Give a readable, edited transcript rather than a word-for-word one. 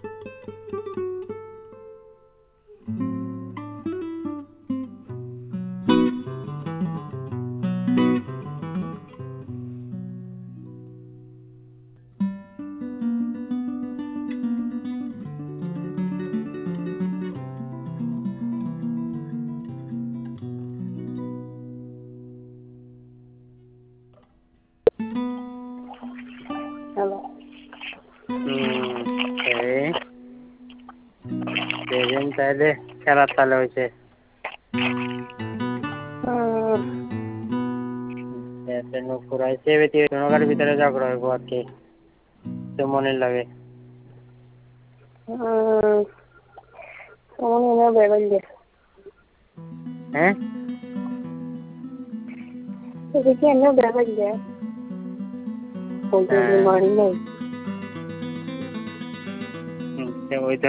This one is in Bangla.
Hello. এই সেদিন তাইলে খেলার তালে হয়েছে নুপুরাইছে নগার ভিতরে ঝগড়া হইব আর কি তো মনে লাগে হ্যাঁ ওই